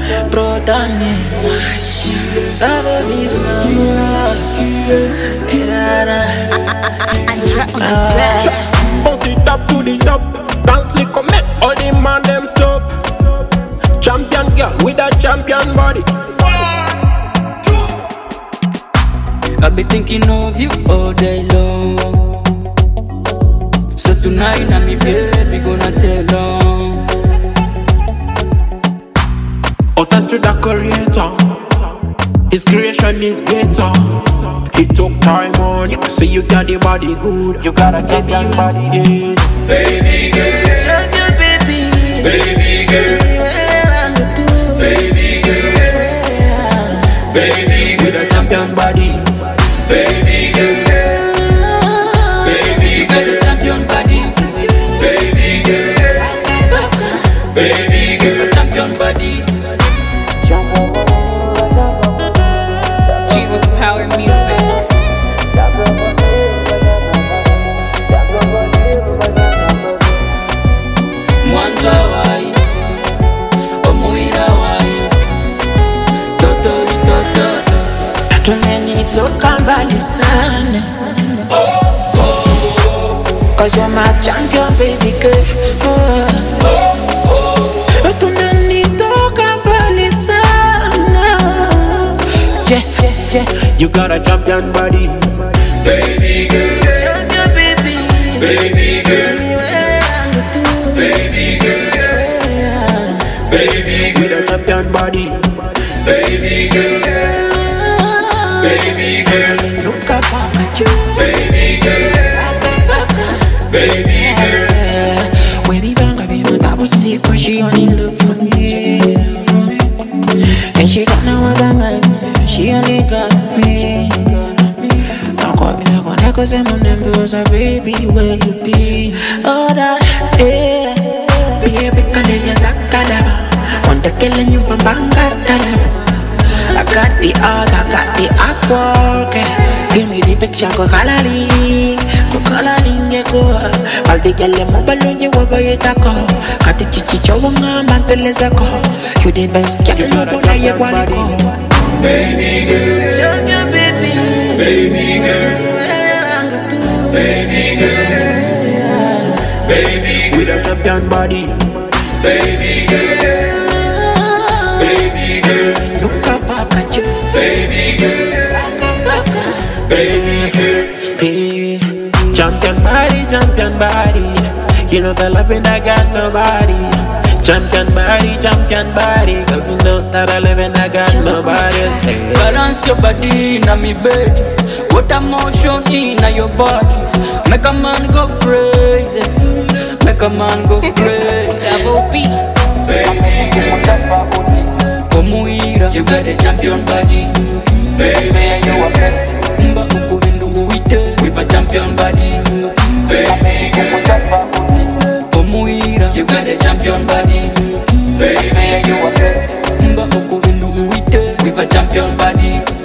Protani, love me some. Bounce it up to the top. Dance like a make all the man them stop. Champion girl with a champion body. I be thinking of you all day long. So tonight I'm bed, we gonna tell on. Utters to the creator. His creation is greater. He took time on you. See you got the body good. You gotta get the body good. Baby girl, Show your baby, baby girl, baby girl, baby With a girl, champion body, baby girl, baby with a girl, champion body, baby girl, baby with a girl. champion body. Jesus Power Music. Mwanza wai, omuira wai, totori tototo. Tumenitoka mbali sana. Cause you're my champion, baby girl. Tumenitoka mbali sana. Yeah, yeah, yeah. You got a champion body. Baby girl, Show your baby, baby girl, baby girl, baby With a girl, champion body. baby girl, baby girl, look up at you, baby girl, baby girl. When we bang, baby, my double secret, she only look for me. And she got no other man, she only got me. Don't call me like one, cause I'm on them bills, baby, where you be? Oh, that, yeah. Baby, can you zakadaba? Want to kill you, banga, I got the art, I got the artwork. Give me the picture, go coloring, yeah, go. All the girls, I'm balloon, you over your taco. Got the chichi, chowanga, manteleza go. You the best, girl, you know what you want to go. Baby girl, Show your baby, baby girl, baby girl, baby With girl, a champion body. baby girl, baby girl, look up at you, baby girl, baby girl. Hey, champion body. You know the loving I got nobody. Champion body. Cause you know that I live and I got nobody. Hey. Balance your body in me bed. What a motion in your body. Make a man go crazy. Make a man go crazy. Double beats. Omuira, you got a champion body. Baby, You are best. Mba ukubindu uite with a champion body. baby girl, Omuira, you got a champion body. baby You are best. Mba ukubindu uite with a champion body.